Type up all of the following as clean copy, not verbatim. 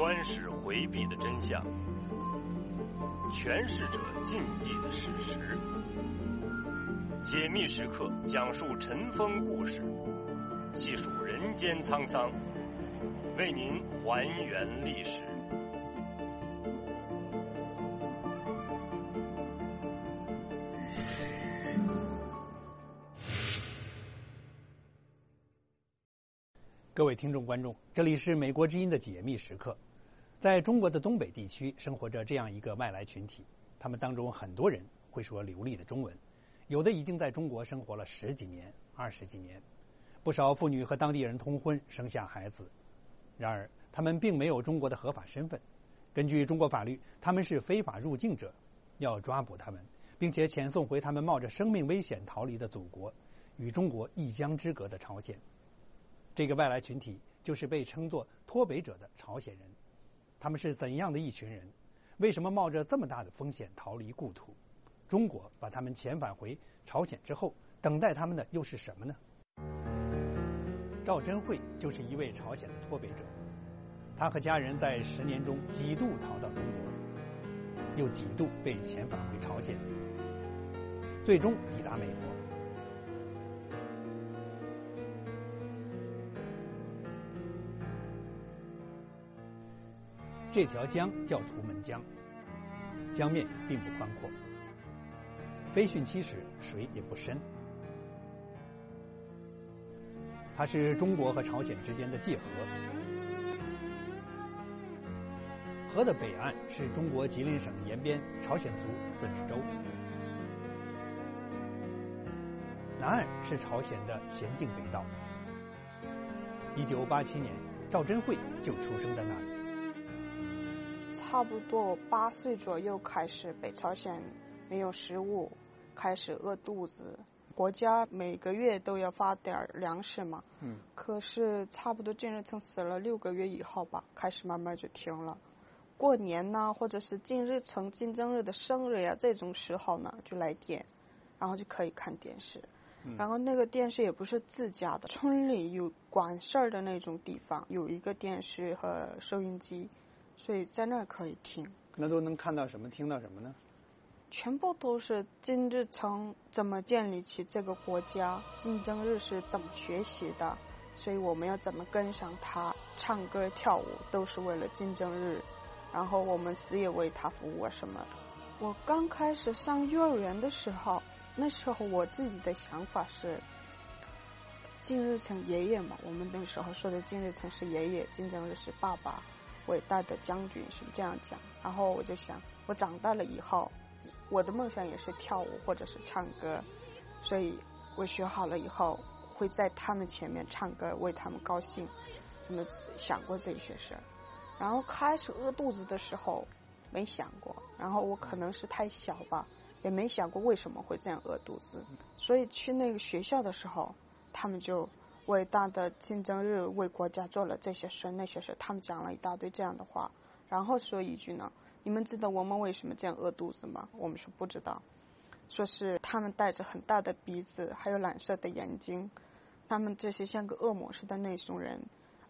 专使回避的真相，诠释者禁忌的事实。解密时刻讲述尘封故事，细数人间沧桑，为您还原历史。 各位听众观众，这里是美国之音的解密时刻。在中国的东北地区生活着这样一个外来群体，他们当中很多人会说流利的中文，有的已经在中国生活了10几年、20几年，不少妇女和当地人通婚生下孩子。然而他们并没有中国的合法身份，根据中国法律，他们是非法入境者，要抓捕他们，并且遣送回他们冒着生命危险逃离的祖国，与中国一江之隔的朝鲜。这个外来群体就是被称作脱北者的朝鲜人。他们是怎样的一群人？为什么冒着这么大的风险逃离故土？中国把他们遣返回朝鲜之后，等待他们的又是什么呢？赵珍慧就是一位朝鲜的脱北者，他和家人在10年中几度逃到中国，又几度被遣返回朝鲜，最终抵达美国。这条江叫图们江，江面并不宽阔，飞汛期时水也不深。它是中国和朝鲜之间的界河，河的北岸是中国吉林省延边朝鲜族自治州，南岸是朝鲜的咸镜北道。1987年，赵珍慧就出生在那里。 差不多8岁左右开始，北朝鲜没有食物，开始饿肚子。国家每个月都要发点粮食嘛，可是差不多金日成死了6个月以后吧，开始慢慢就停了。过年呢，或者是金日成、金正日的生日呀，这种时候呢，就来电，然后就可以看电视。然后那个电视也不是自家的，村里有管事儿的那种地方有一个电视和收音机，所以在那儿可以听。 那都能看到什么，听到什么呢？ 全部都是金日成怎么建立起这个国家，金正日是怎么学习的，所以我们要怎么跟上他，唱歌跳舞都是为了金正日，然后我们死也为他服务什么的。我刚开始上幼儿园的时候，那时候我自己的想法是金日成爷爷嘛，我们那时候说的金日成是爷爷，金正日是爸爸，伟大的将军是这样讲。然后我就想，我长大了以后，我的梦想也是跳舞或者是唱歌，所以我学好了以后会在他们前面唱歌，为他们高兴，怎么想过这些事儿。然后开始饿肚子的时候没想过，然后我可能是太小吧，也没想过为什么会这样饿肚子。所以去那个学校的时候，他们就伟大的金正日为国家做了这些事那些事，他们讲了一大堆这样的话，然后说一句呢，你们知道我们为什么这样饿肚子吗？我们说不知道，说是他们带着很大的鼻子还有蓝色的眼睛，他们这些像个恶魔似的那种人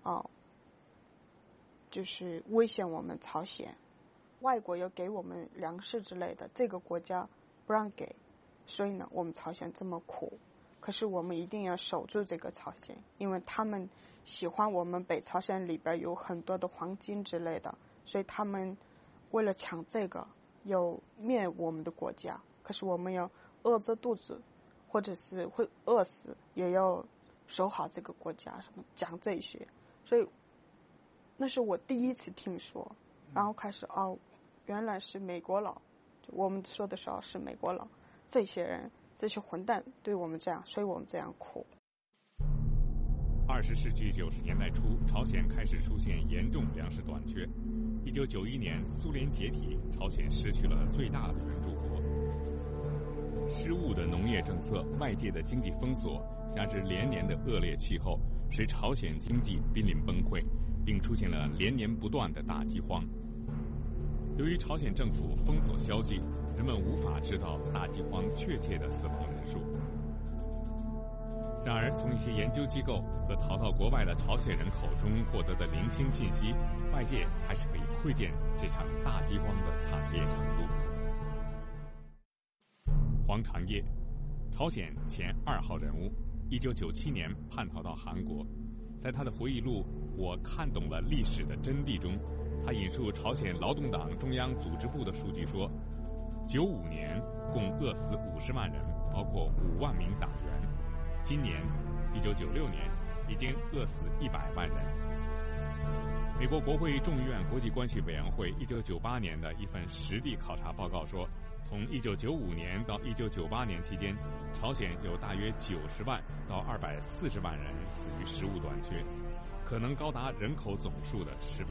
就是威胁我们朝鲜，外国要给我们粮食之类的，这个国家不让给，所以呢我们朝鲜这么苦，可是我们一定要守住这个朝鲜，因为他们喜欢我们北朝鲜里边有很多的黄金之类的，所以他们为了抢这个要灭我们的国家，可是我们要饿着肚子或者是会饿死也要守好这个国家，什么讲这些。所以那是我第一次听说，然后开始原来是美国佬，我们说的时候是美国佬，这些人这些混蛋对我们这样，所以我们这样苦。 20世纪90年代初，朝鲜开始出现严重粮食短缺。1991年，苏联解体，朝鲜失去了最大的援助国。失误的农业政策、外界的经济封锁，加之连年的恶劣气候，使朝鲜经济濒临崩溃，并出现了连年不断的大饥荒。由于朝鲜政府封锁消息，人们无法知道大饥荒确切的死亡人数。 然而，从一些研究机构和逃到国外的朝鲜人口中获得的零星信息，外界还是可以窥见这场大饥荒的惨烈程度。黄长业，朝鲜前2号人物，1997年叛逃到韩国。在他的回忆录《我看懂了历史的真谛》中，他引述朝鲜劳动党中央组织部的数据说，95年共饿死50万人，包括5万名党员。今年1996年已经饿死100万人。美国国会众议院国际关系委员会1998年的一份实地考察报告说，从1995年到1998年期间，朝鲜有大约90万到240万人死于食物短缺，可能高达人口总数的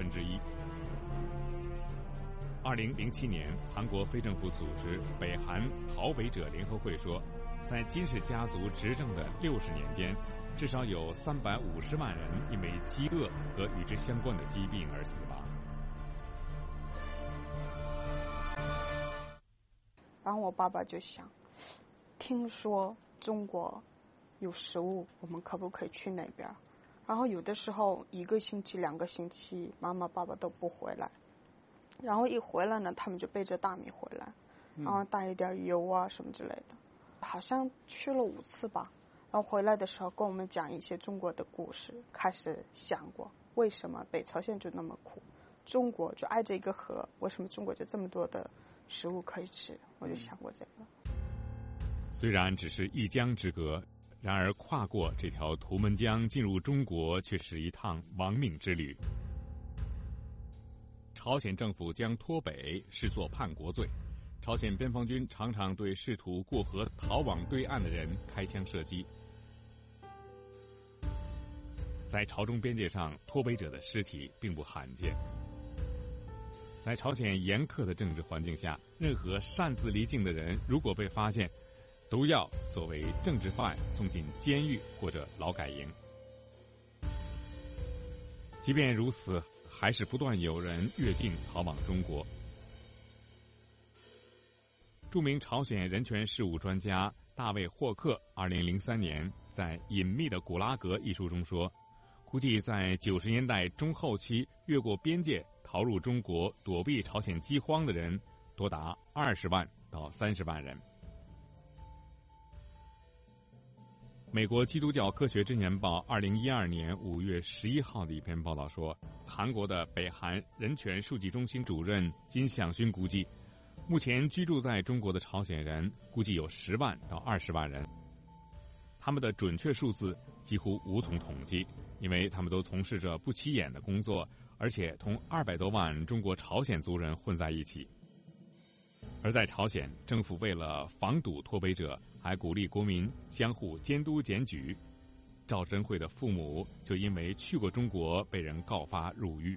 1/10。2007年，韩国非政府组织北韩逃北者联合会说，在金氏家族执政的60年间，至少有350万人因为饥饿和与之相关的疾病而死亡。 然后我爸爸就想，听说中国有食物，我们可不可以去那边？然后有的时候1个星期、2个星期，妈妈爸爸都不回来，然后一回来呢，他们就背着大米回来，然后带一点油啊什么之类的。好像去了5次吧，然后回来的时候跟我们讲一些中国的故事，开始想过为什么北朝鲜就那么苦，中国就挨着一个河，为什么中国就这么多的食物可以吃？我就想过这个。 虽然只是一江之隔，然而跨过这条图们江进入中国却是一趟亡命之旅。朝鲜政府将脱北视作叛国罪，朝鲜边防军常常对试图过河逃往对岸的人开枪射击。在朝中边界上，脱北者的尸体并不罕见。在朝鲜严苛的政治环境下，任何擅自离境的人如果被发现，都要作为政治犯送进监狱或者劳改营。即便如此，还是不断有人越境逃往中国。著名朝鲜人权事务专家大卫·霍克2003年在《隐秘的古拉格》一书中说，估计在90年代中后期越过边界逃入中国躲避朝鲜饥荒的人多达20万到30万人。美国基督教科学真言报2012年5月11号的一篇报道说，韩国的北韩人权数据中心主任金相勋估计，目前居住在中国的朝鲜人估计有10万到20万人，他们的准确数字几乎无从统计，因为他们都从事着不起眼的工作，而且同200多万中国朝鲜族人混在一起。而在朝鲜，政府为了防堵脱北者，还鼓励国民相互监督检举。赵珍慧的父母就因为去过中国被人告发入狱。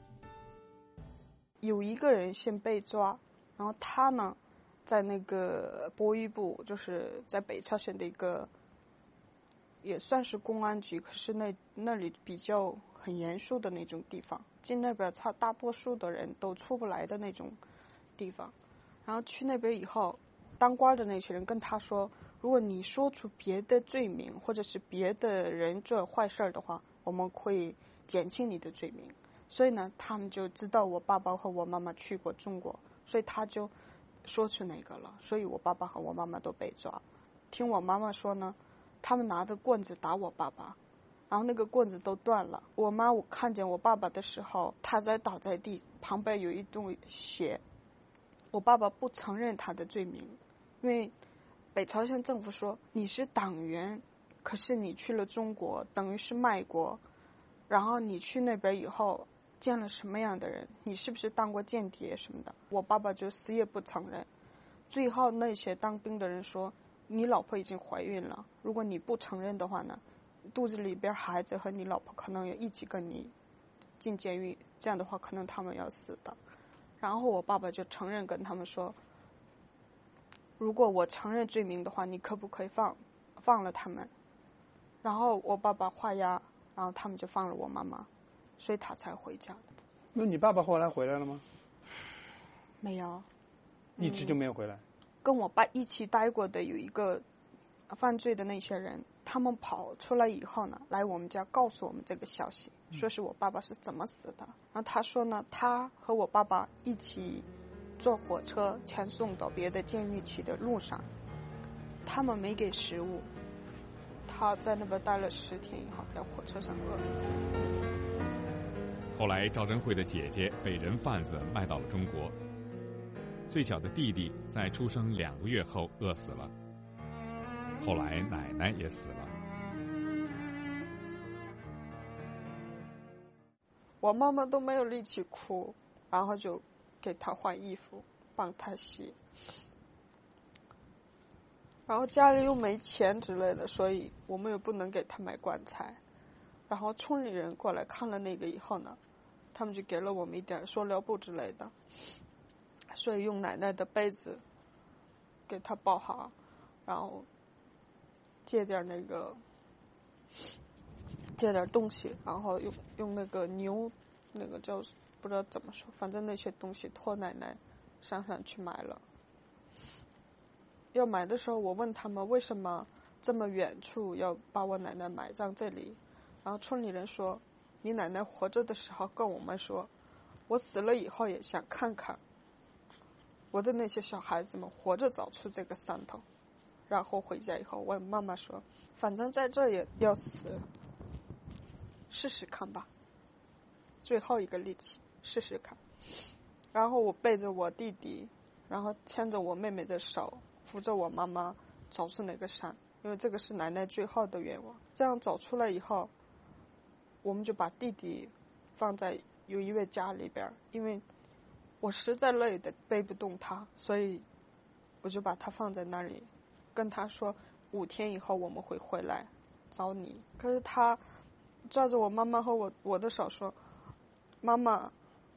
有一个人先被抓，然后他呢在那个博玉部，就是在北朝鲜的一个也算是公安局，可是那里比较很严肃的那种地方，进那边大多数的人都出不来的那种地方。然后去那边以后，当官的那些人跟他说，如果你说出别的罪名或者是别的人做坏事的话，我们会减轻你的罪名。所以呢，他们就知道我爸爸和我妈妈去过中国，所以他就说出那个了，所以我爸爸和我妈妈都被抓。听我妈妈说呢，他们拿着棍子打我爸爸，然后那个棍子都断了。我看见我爸爸的时候，他倒在地，旁边有一堆血。我爸爸不承认他的罪名，因为北朝鲜政府说你是党员，可是你去了中国等于是卖国，然后你去那边以后见了什么样的人，你是不是当过间谍什么的，我爸爸就死也不承认。最后那些当兵的人说，你老婆已经怀孕了，如果你不承认的话呢，肚子里边孩子和你老婆可能也一起跟你进监狱，这样的话可能他们要死的。然后我爸爸就承认，跟他们说，如果我承认罪名的话，你可不可以放了他们？然后我爸爸画押，然后他们就放了我妈妈，所以他才回家的。 那你爸爸后来回来了吗？ 没有， 一直就没有回来。 跟我爸一起待过的有一个犯罪的那些人， 他们跑出来以后呢，来我们家告诉我们这个消息，说是我爸爸是怎么死的。然后他说呢，他和我爸爸一起坐火车前送到别的监狱去的路上，他们没给食物，他在那边待了10天以后，在火车上饿死了。 后来赵贞慧的姐姐被人贩子卖到了中国，最小的弟弟在出生2个月后饿死了，后来奶奶也死了。 我妈妈都没有力气哭，然后就给她换衣服，帮她洗。然后家里又没钱之类的，所以我们也不能给她买棺材。然后村里人过来看了那个以后呢，他们就给了我们一点塑料布之类的，所以用奶奶的被子给她包好，然后借点东西，然后用那个牛，那个叫不知道怎么说，反正那些东西托奶奶上去买了。要买的时候，我问他们为什么这么远处要把我奶奶埋葬这里，然后村里人说，你奶奶活着的时候跟我们说，我死了以后也想看看我的那些小孩子们活着走出这个山头。然后回家以后问妈妈说，反正在这也要死，试试看吧，最后一个力气试试看。然后我背着我弟弟，然后牵着我妹妹的手，扶着我妈妈走出那个山，因为这个是奶奶最后的愿望。这样走出来以后，我们就把弟弟放在有一位家里边，因为我实在累的背不动他，所以我就把他放在那里，跟他说5天以后我们会回来找你。可是他抓着我妈妈和我的手说，妈妈，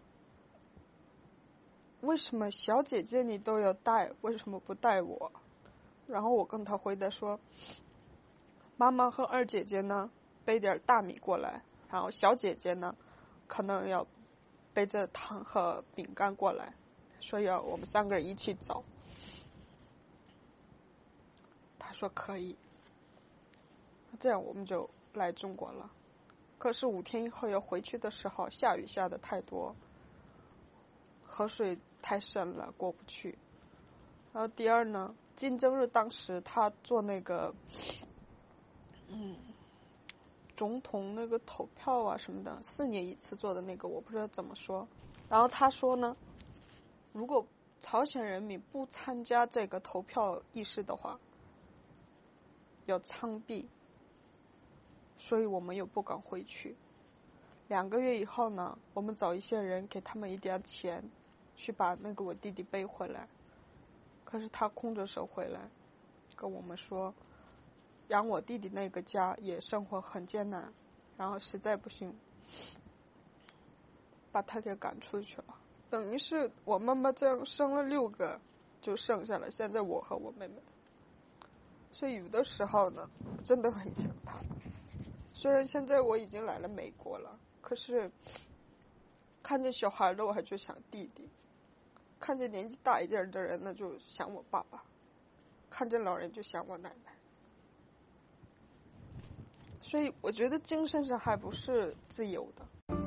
为什么小姐姐你都要带，为什么不带我？然后我跟他回答说，妈妈和二姐姐呢背点大米过来，然后小姐姐呢可能要背着糖和饼干过来，所以我们3个人一起走。他说可以，这样我们就来中国了。可是5天以后要回去的时候，下雨下的太多，河水太深了，过不去。然后第二呢，金正日当时他做那个总统那个投票啊什么的，4年1次做的那个，我不知道怎么说。然后他说呢，如果朝鲜人民不参加这个投票仪式的话，要枪毙。所以我们又不敢回去。2个月以后呢，我们找一些人给他们一点钱，去把那个我弟弟背回来。可是他空着手回来，跟我们说，养我弟弟那个家也生活很艰难，然后实在不行，把他给赶出去了。等于是我妈妈这样生了6个，就剩下了现在我和我妹妹。所以有的时候呢，我真的很想他。虽然现在我已经来了美国了，可是看见小孩的我还就想弟弟，看见年纪大一点的人呢就想我爸爸，看见老人就想我奶奶。所以我觉得精神上还不是自由的。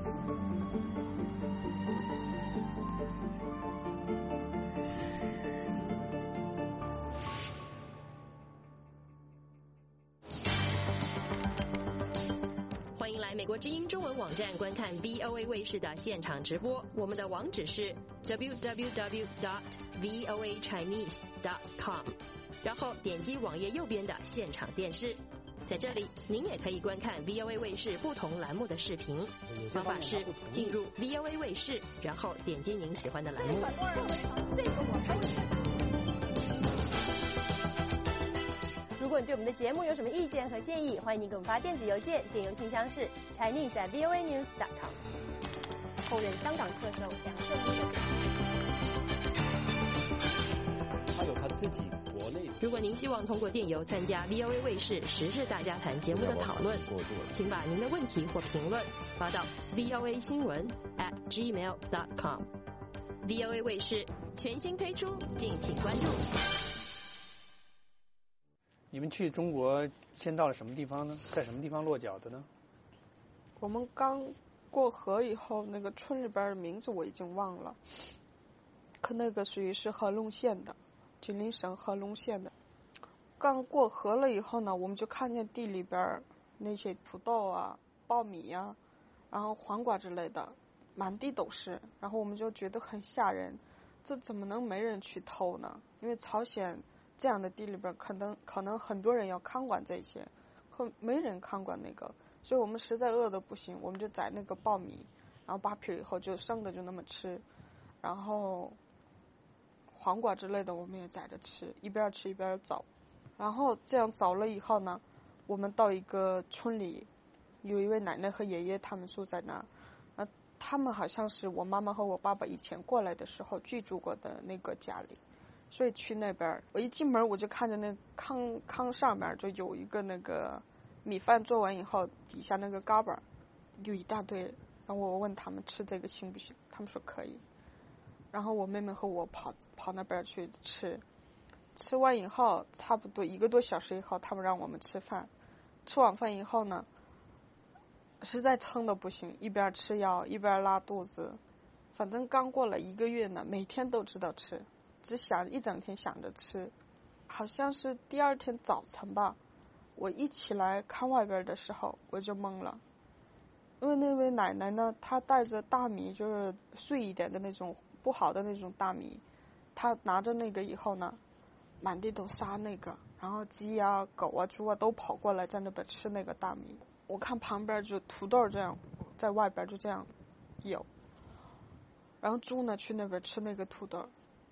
美国之音中文网站观看 VOA 卫视的现场直播，我们的网址是 www.voachinese.com， 然后点击网页右边的现场电视，在这里您也可以观看 VOA 卫视不同栏目的视频。方法是进入 VOA 卫视，然后点击您喜欢的栏目。 这个我还如果你对我们的节目有什么意见和建议，欢迎您给我们发电子邮件，电邮信箱是 chinese@voanews.com。后任香港特首梁振英。 他有他自己国内。 如果您希望通过电邮参加 VOA 卫视时事大家谈节目的讨论，请把您的问题或评论发到 voasinwen@gmail.com。VOA 卫视全新推出，敬请关注。 你们去中国先到了什么地方呢？在什么地方落脚的呢？ 我们刚过河以后，那个村里边的名字我已经忘了，可那个属于是合隆县的，吉林省合隆县的。刚过河了以后呢，我们就看见地里边那些土豆啊、苞米啊，然后黄瓜之类的，满地都是。然后我们就觉得很吓人，这怎么能没人去偷呢？因为朝鲜这样的地里边，可能很多人要看管这些，可没人看管那个。所以我们实在饿得不行，我们就摘那个苞米，然后扒皮以后就生的就那么吃，然后黄瓜之类的我们也摘着吃，一边吃一边找。然后这样找了以后呢，我们到一个村里，有一位奶奶和爷爷他们住在那儿，他们好像是我妈妈和我爸爸以前过来的时候居住过的那个家里，所以去那边我一进门我就看见那炕上面就有一个那个米饭做完以后底下那个嘎巴有一大堆，然后我问他们吃这个行不行，他们说可以。然后我妹妹和我跑那边去吃，吃完以后差不多1个多小时以后，他们让我们吃饭。吃完饭以后呢，实在撑得不行，一边吃药一边拉肚子，反正刚过了1个月呢，每天都知道吃，只想一整天想着吃。好像是第2天早晨吧，我一起来看外边的时候我就懵了，因为那位奶奶呢，她带着大米，就是碎一点的那种不好的那种大米，她拿着那个以后呢，满地都撒那个，然后鸡啊狗啊猪啊都跑过来在那边吃那个大米。我看旁边就土豆这样在外边就这样有，然后猪呢去那边吃那个土豆，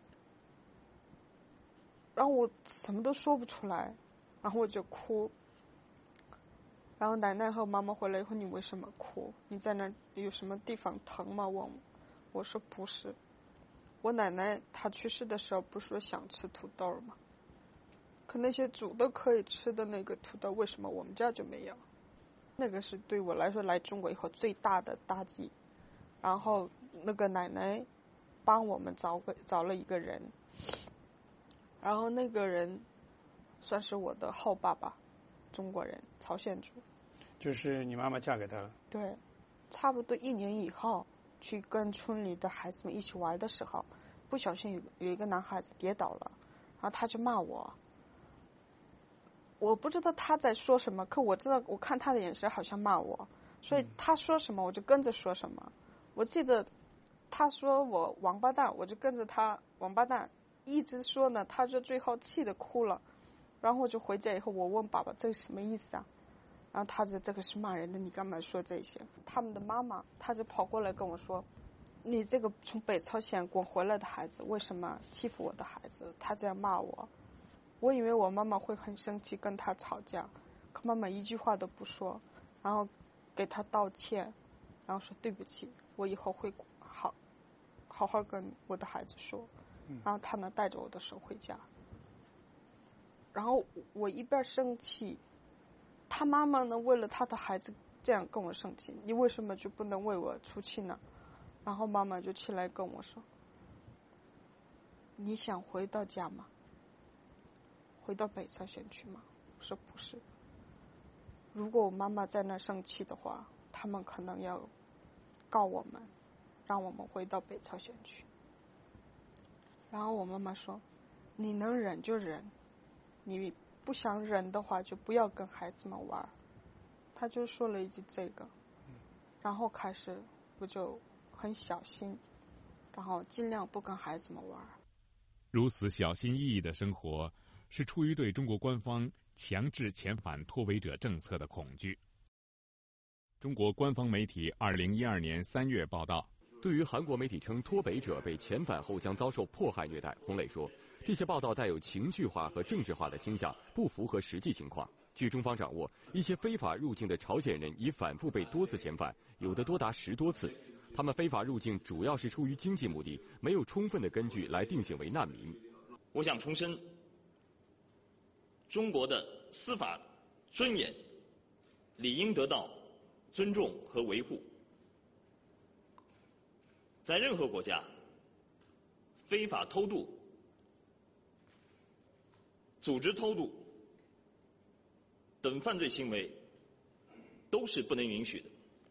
然后我什么都说不出来，然后我就哭。然后奶奶和妈妈回来以后，你为什么哭？你在那有什么地方疼吗？问我说不是，我奶奶她去世的时候不是说想吃土豆吗？可那些煮的可以吃的那个土豆，为什么我们家就没有？那个是对我来说来中国以后最大的打击。然后那个奶奶帮我们找了一个人，然后那个人算是我的后爸爸，中国人，朝鲜族。 就是你妈妈嫁给他了？ 对，差不多1年以后，去跟村里的孩子们一起玩的时候，不小心有一个男孩子跌倒了，然后他就骂我。我不知道他在说什么，可我知道，我看他的眼神好像骂我，所以他说什么我就跟着说什么。我记得他说我王八蛋，我就跟着他王八蛋，一直说呢，他就最后气得哭了。然后我就回家以后，我问爸爸这是什么意思啊？然后他就这个是骂人的，你干嘛说这些？他们的妈妈他就跑过来跟我说，你这个从北朝鲜滚回来的孩子为什么欺负我的孩子？他这样骂我。我以为我妈妈会很生气跟他吵架，可妈妈一句话都不说，然后给他道歉，然后说对不起，我以后会好好跟我的孩子说。然后他呢带着我的手回家。然后我一边生气，他妈妈呢为了他的孩子这样跟我生气，你为什么就不能为我出气呢？然后妈妈就起来跟我说，你想回到家吗？回到北朝鲜去吗？我说不是，如果我妈妈在那生气的话，他们可能要告我们，让我们回到北朝鲜去。然后我妈妈说，你能忍就忍，你不想忍的话就不要跟孩子们玩。他就说了一句这个，然后开始我就很小心，然后尽量不跟孩子们玩。 如此小心翼翼的生活，是出于对中国官方强制遣返脱北者政策的恐惧。中国官方媒体2012年3月报道， 对于韩国媒体称脱北者被遣返后将遭受迫害虐待，洪磊说，这些报道带有情绪化和政治化的倾向，不符合实际情况。据中方掌握，一些非法入境的朝鲜人已反复被多次遣返，有的多达10多次。他们非法入境主要是出于经济目的，没有充分的根据来定性为难民。 我想重申，中国的司法尊严理应得到尊重和维护。在任何国家，非法偷渡、组织偷渡等犯罪行为都是不能允许的。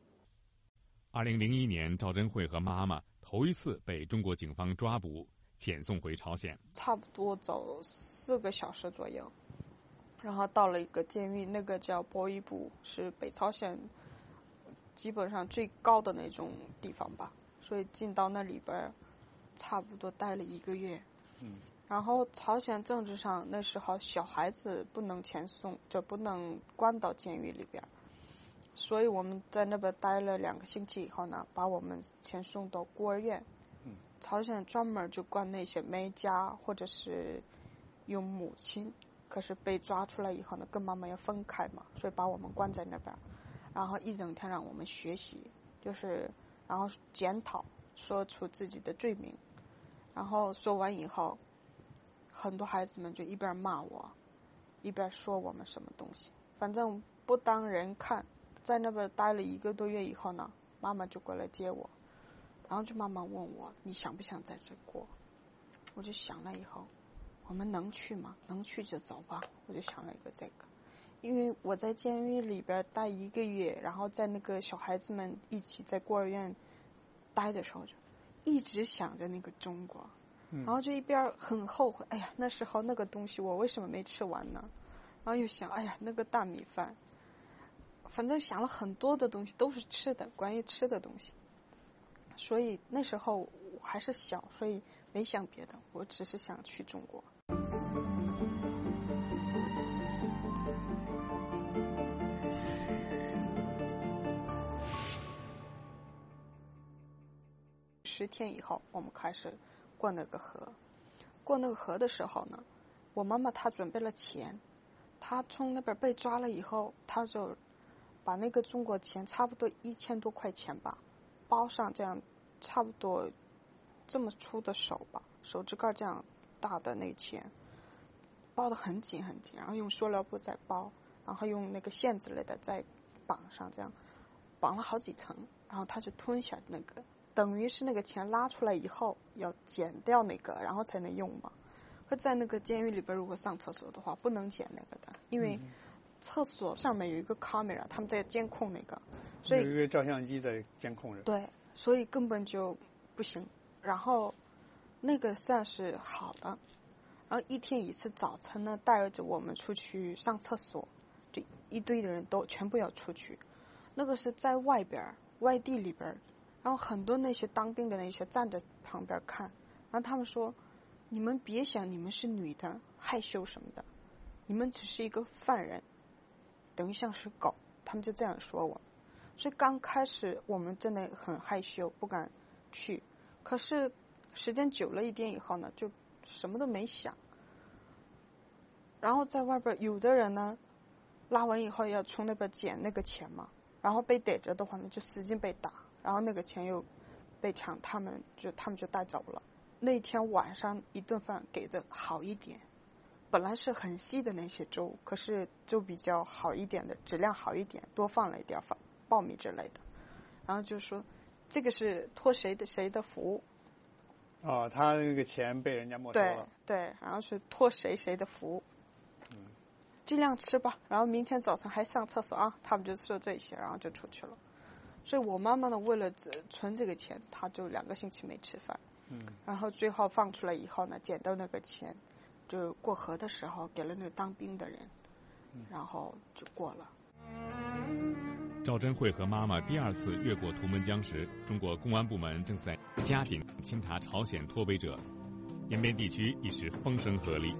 2001年，赵珍慧和妈妈头一次被中国警方抓捕，遣送回朝鲜。 差不多走4个小时左右，然后到了一个监狱，那个叫博伊部，是北朝鲜基本上最高的那种地方吧，所以进到那里边差不多待了1个月。然后朝鲜政治上那时候小孩子不能遣送，就不能关到监狱里边，所以我们在那边待了2个星期以后呢，把我们遣送到孤儿院。朝鲜专门就关那些没家或者是有母亲，可是被抓出来以后呢，跟妈妈要分开嘛，所以把我们关在那边，然后一整天让我们学习，就是然后检讨，说出自己的罪名，然后说完以后，很多孩子们就一边骂我，一边说我们什么东西，反正不当人看。在那边待了1个多月以后呢，妈妈就过来接我，然后就妈妈问我，你想不想在这过？我就想了以后，我们能去吗？能去就走吧。我就想了一个这个，因为我在监狱里边待1个月，然后在那个小孩子们一起在孤儿院待的时候，就一直想着那个中国，然后就一边很后悔，哎呀，那时候那个东西我为什么没吃完呢？然后又想，哎呀，那个大米饭，反正想了很多的东西，都是吃的，关于吃的东西。所以那时候我还是小，所以没想别的，我只是想去中国。10天以后，我们开始过那个河。过那个河的时候呢，我妈妈她准备了钱，她从那边被抓了以后，她就把那个中国钱差不多1000多块钱吧，包上这样差不多这么粗的手吧，手指盖这样大的那钱，包得很紧很紧，然后用塑料布再包，然后用那个线之类的再绑上，这样绑了好几层，然后他就吞下那个，等于是那个钱拉出来以后要剪掉那个，然后才能用嘛。可在那个监狱里边，如果上厕所的话，不能剪那个的，因为厕所上面有一个 camera， 他们在监控那个，所以有一个照相机在监控着。 对，所以根本就不行。然后那个算是好的，然后1天1次早晨呢，带着我们出去上厕所，就一堆的人都全部要出去。那个是在外边外地里边，然后很多那些当兵的那些站在旁边看，然后他们说，你们别想你们是女的害羞什么的，你们只是一个犯人，等于像是狗，他们就这样说我。所以刚开始我们真的很害羞，不敢去，可是时间久了一点以后呢，就什么都没想。然后在外边有的人呢，拉完以后要从那边捡那个钱嘛，然后被逮着的话呢，就使劲被打，然后那个钱又被抢，他们就带走了。那天晚上一顿饭给的好一点，本来是很稀的那些粥，可是就比较好一点的，质量好一点，多放了一点苞米之类的，然后就说这个是托谁的福。 哦，他那个钱被人家没收了。 对，然后是托谁的福。尽量吃吧，然后明天早晨还上厕所啊，他们就说这些，然后就出去了。所以我妈妈呢，为了存这个钱，她就2个星期没吃饭。然后最后放出来以后呢，捡到那个钱，就过河的时候给了那个当兵的人，然后就过了。 赵珍慧和妈妈第2次越过图们江时，中国公安部门正在加紧清查朝鲜脱北者，延边地区一时风声鹤唳。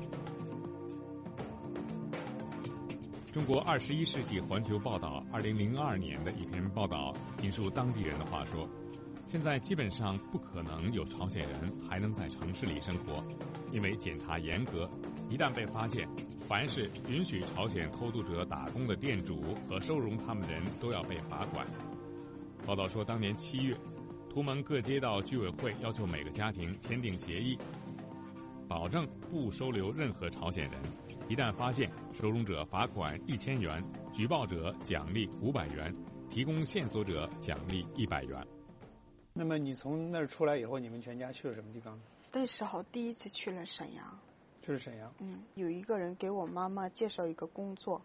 中国21世纪环球报道2002年的一篇报道引述当地人的话说，现在基本上不可能有朝鲜人还能在城市里生活，因为检查严格，一旦被发现，凡是允许朝鲜偷渡者打工的店主和收容他们的人都要被罚款。报道说，当年7月，图们各街道居委会要求每个家庭签订协议，保证不收留任何朝鲜人，一旦发现，收容者罚款1000元，举报者奖励500元，提供线索者奖励100元。 那么你从那儿出来以后，你们全家去了什么地方？ 那时候第一次去了沈阳。 就是沈阳。 有一个人给我妈妈介绍一个工作，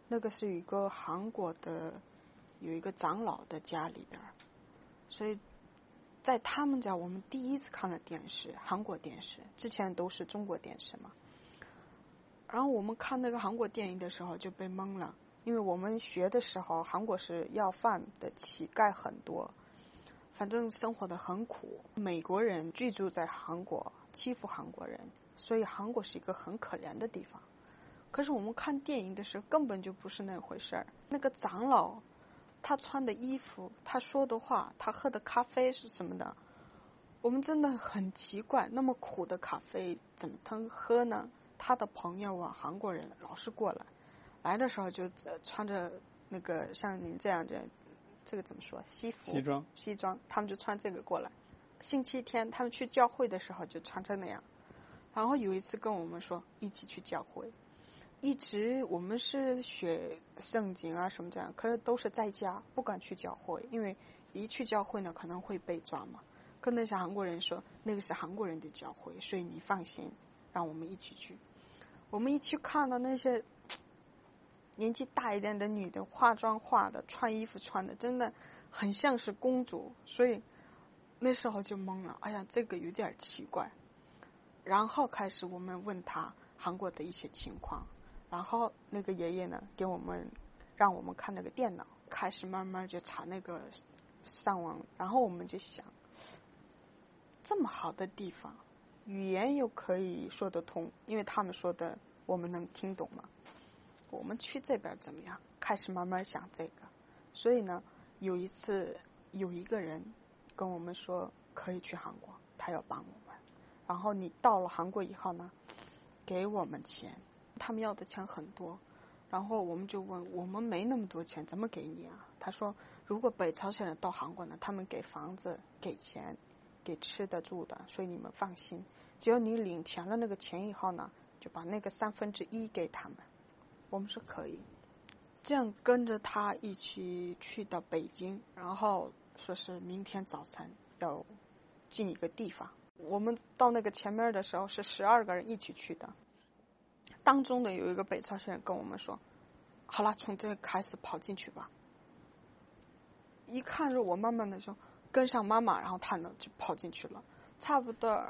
那个是一个韩国的有一个长老的家里边，所以在他们家我们第一次看了电视，韩国电视，之前都是中国电视嘛。然后我们看那个韩国电影的时候就被蒙了，因为我们学的时候韩国是要饭的乞丐很多，反正生活的很苦，美国人居住在韩国欺负韩国人，所以韩国是一个很可怜的地方。可是我们看电影的时候根本就不是那回事儿。那个长老他穿的衣服，他说的话，他喝的咖啡是什么的，我们真的很奇怪，那么苦的咖啡怎么能喝呢？他的朋友啊，韩国人老是过来的时候就穿着那个像您这样这个怎么说，西服西装，他们就穿这个过来。星期天他们去教会的时候就穿成那样。然后有一次跟我们说一起去教会，一直我们是学圣经啊什么这样，可是都是在家，不敢去教会，因为一去教会呢可能会被抓嘛。跟那些韩国人说那个是韩国人的教会，所以你放心，让我们一起去。我们一起看到那些年纪大一点的女的，化妆化的，穿衣服穿的真的很像是公主，所以那时候就懵了，哎呀这个有点奇怪。然后开始我们问他韩国的一些情况，然后那个爷爷呢让我们看那个电脑，开始慢慢就查那个上网，然后我们就想，这么好的地方，语言又可以说得通，因为他们说的我们能听懂嘛，我们去这边怎么样？开始慢慢想这个。所以呢，有一次有一个人跟我们说可以去韩国，他要帮我们，然后你到了韩国以后呢，给我们钱，他们要的钱很多，然后我们就问，我们没那么多钱，怎么给你啊？他说如果北朝鲜人到韩国呢，他们给房子给钱给吃的住的，所以你们放心，只要你领钱了那个钱以后呢，就把那个1/3给他们。我们说可以，这样跟着他一起去到北京，然后说是明天早晨要进一个地方。我们到那个前面的时候是12个人一起去的，当中的有一个北朝鲜人跟我们说，好了，从这开始跑进去吧。一看着我慢慢的就跟上妈妈，然后他呢就跑进去了，差不多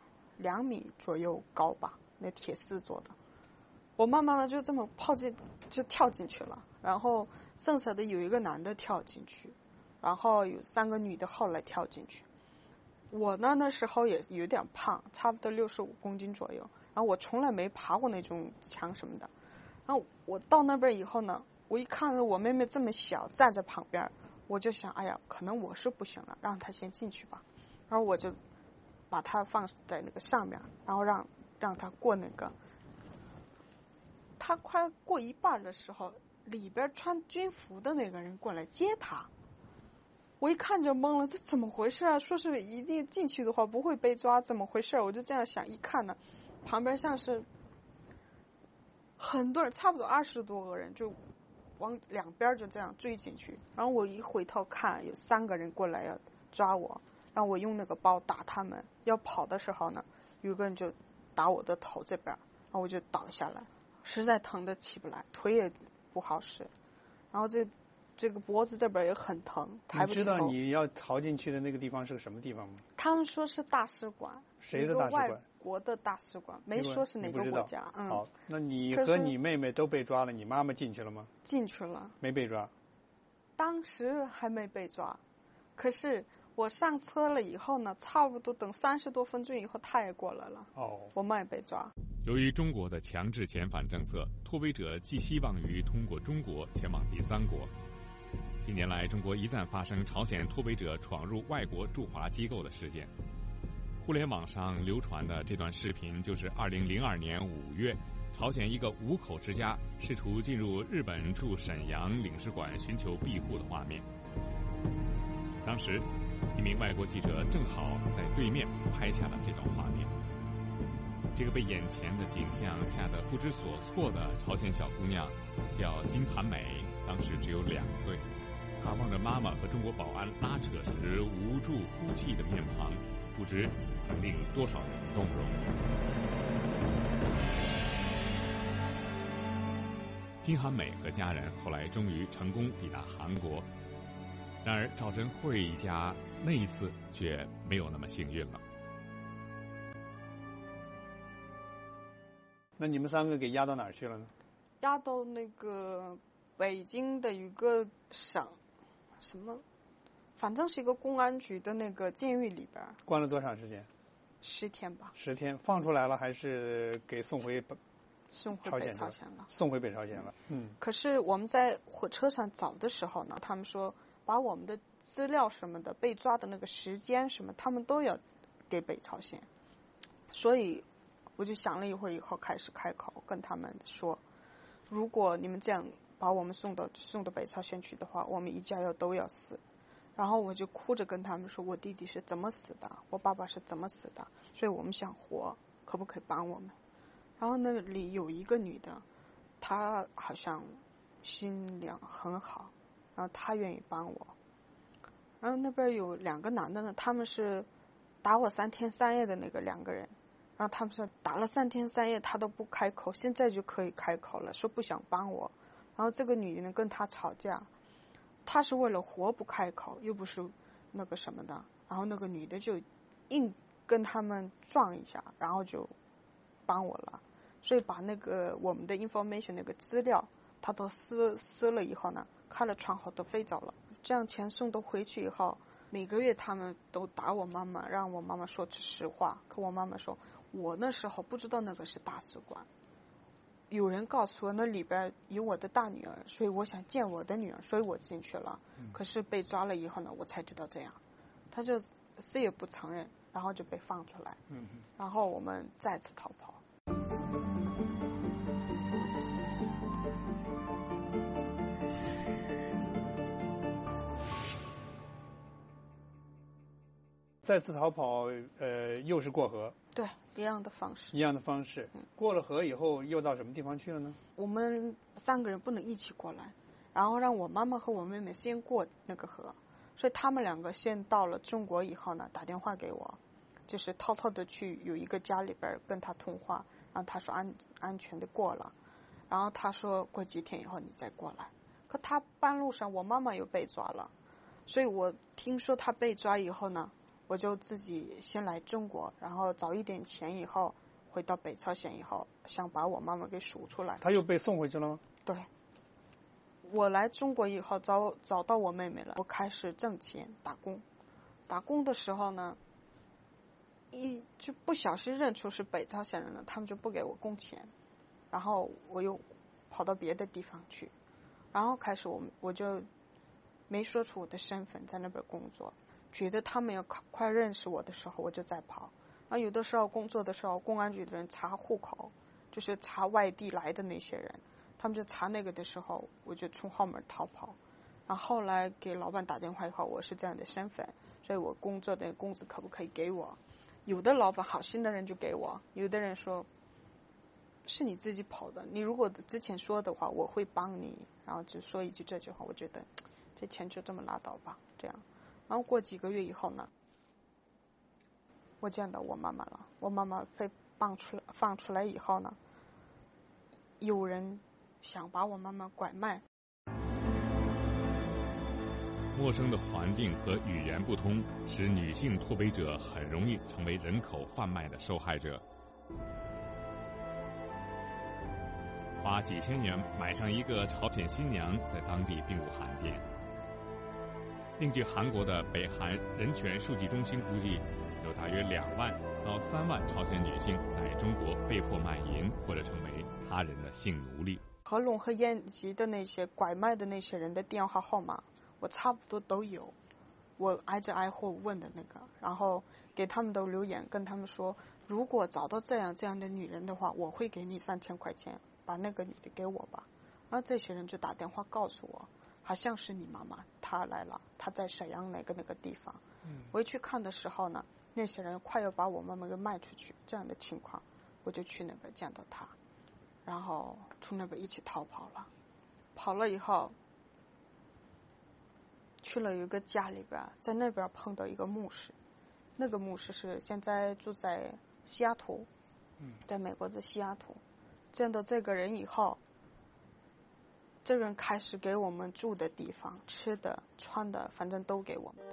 2米左右高吧，那铁丝做的。我妈妈呢就这么就跳进去了，然后剩下的有一个男的跳进去，然后有3个女的后来跳进去。我呢那时候也有点胖，差不多65公斤左右，然后我从来没爬过那种墙什么的。然后我到那边以后呢，我一看我妹妹这么小站在旁边，我就想，哎呀，可能我是不行了，让她先进去吧。然后我就把她放在那个上面，然后让她过那个。她快过一半的时候，里边穿军服的那个人过来接她。我一看就懵了，这怎么回事啊？说是一定进去的话不会被抓，怎么回事？我就这样想，一看呢，旁边像是很多人，差不多20多个人，就往两边就这样追进去。然后我一回头看，有3个人过来要抓我，让我用那个包打他们。要跑的时候呢，有个人就打我的头这边，然后我就倒下来，实在疼得起不来，腿也不好使，然后这个脖子这边也很疼，抬不起头。 你知道你要逃进去的那个地方是个什么地方吗？ 他们说是大使馆。 谁的大使馆？ 外国的大使馆，没说是哪个国家。 好，那你和你妹妹都被抓了，你妈妈进去了吗？ 进去了。 没被抓？ 当时还没被抓，可是我上车了以后呢，差不多等30多分钟以后，他也过来了。我妈也被抓。 由于中国的强制遣返政策，脱北者寄希望于通过中国前往第3国。近年来，中国一再发生朝鲜脱北者闯入外国驻华机构的事件。互联网上流传的这段视频，就是2002年5月，朝鲜一个5口之家试图进入日本驻沈阳领事馆寻求庇护的画面。当时，一名外国记者正好在对面拍下了这段画面。这个被眼前的景象吓得不知所措的朝鲜小姑娘叫金韩美，当时只有2岁。她望着妈妈和中国保安拉扯时无助哭泣的面庞，不知曾令多少人动容。 金韩美和家人后来终于成功抵达韩国。然而赵贞慧一家那一次却没有那么幸运了。 那你们3个给押到哪儿去了呢？ 押到那个北京的一个省，什么，反正是一个公安局的那个监狱里边。 关了多长时间 ？10天吧。 10天，放出来了还是给送回北朝鲜了？ 送回北朝鲜了。 可是我们在火车上找的时候呢，他们说把我们的资料什么的、被抓的那个时间什么，他们都要给北朝鲜。所以我就想了一会儿以后，开始开口跟他们说，如果你们这样把我们送到北朝鲜去的话，我们一家都要死。然后我就哭着跟他们说，我弟弟是怎么死的，我爸爸是怎么死的，所以我们想活，可不可以帮我们？然后那里有一个女的，她好像心量很好，然后她愿意帮我。然后那边有2个男的呢，他们是打我3天3夜的那个2个人。然后他们说打了3天3夜他都不开口，现在就可以开口了，说不想帮我。然后这个女人跟他吵架，他是为了活不开口，又不是那个什么的。然后那个女的就硬跟他们撞一下，然后就帮我了。所以把那个我们的 information 那个资料他都撕了以后呢，开了窗口都飞走了。这样钱送都回去以后，每个月他们都打我妈妈，让我妈妈说实话。可我妈妈说，我那时候不知道那个是大使馆，有人告诉我那里边有我的大女儿，所以我想见我的女儿，所以我进去了。可是被抓了以后呢，我才知道这样。他就死也不承认，然后就被放出来。然后我们再次逃跑。 再次逃跑，又是过河。 对，一样的方式。 过了河以后，又到什么地方去了呢？ 我们3个人不能一起过来，然后让我妈妈和我妹妹先过那个河，所以他们2个先到了中国以后呢，打电话给我，就是偷偷的去有一个家里边跟他通话，然后他说安全的过了，然后他说过几天以后你再过来。可他半路上我妈妈又被抓了，所以我听说他被抓以后呢，我就自己先来中国，然后找一点钱以后回到北朝鲜以后，想把我妈妈给赎出来。 他又被送回去了吗？ 对，我来中国以后找到我妹妹了，我开始挣钱打工。打工的时候呢，就不小心认出是北朝鲜人了，他们就不给我工钱，然后我又跑到别的地方去，然后开始我就没说出我的身份，在那边工作。觉得他们要快认识我的时候，我就在跑。然后有的时候工作的时候，公安局的人查户口，就是查外地来的那些人，他们就查那个的时候，我就从后门逃跑。然后后来给老板打电话以后，我是这样的身份，所以我工作的工资可不可以给我？有的老板好心的人就给我，有的人说是你自己跑的，你如果之前说的话，我会帮你。然后就说一句这句话，我觉得这钱就这么拉倒吧，这样。然后过几个月以后呢，我见到我妈妈了。我妈妈被放出来以后呢，有人想把我妈妈拐卖。 陌生的环境和语言不通，使女性脱北者很容易成为人口贩卖的受害者。花几千元买上一个朝鲜新娘，在当地并不罕见。另据韩国的北韩人权数据中心估计，有大约2万到3万朝鲜女性在中国被迫卖淫或者成为他人的性奴隶。 合龙和延吉的那些拐卖的那些人的电话号码，我差不多都有，我挨着挨户问的那个，然后给他们都留言，跟他们说，如果找到这样的女人的话，我会给你3000块钱，把那个女的给我吧。然后这些人就打电话告诉我，好像是你妈妈，她来了，她在沈阳那个地方。我一去看的时候呢，那些人快要把我妈妈给卖出去，这样的情况，我就去那边见到她，然后从那边一起逃跑了。跑了以后，去了一个家里边，在那边碰到一个牧师，那个牧师是现在住在西雅图，在美国的西雅图。见到这个人以后， 这人开始给我们住的地方、吃的、穿的，反正都给我们。